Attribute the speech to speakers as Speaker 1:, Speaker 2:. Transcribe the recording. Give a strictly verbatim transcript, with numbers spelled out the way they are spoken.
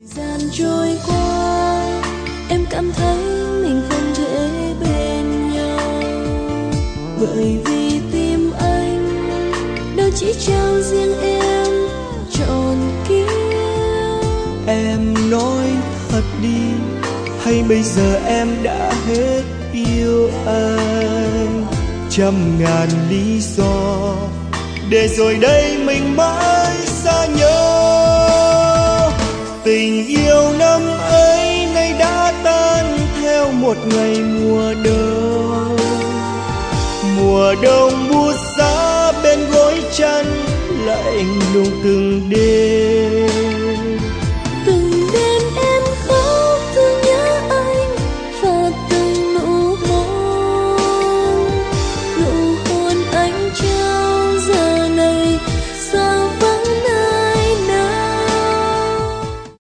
Speaker 1: Gian trôi qua em cảm thấy mình không thể bên nhau, bởi vì tim anh đâu chỉ trao riêng em trọn kiếp.
Speaker 2: Em nói thật đi, hay bây giờ em đã hết yêu anh? Trăm ngàn lý do để rồi đây mình mãi xa nhau. Tình yêu năm ấy nay đã tan theo một ngày mùa đông. Mùa đông buốt giá bên gối chăn lạnh lùng từng đêm.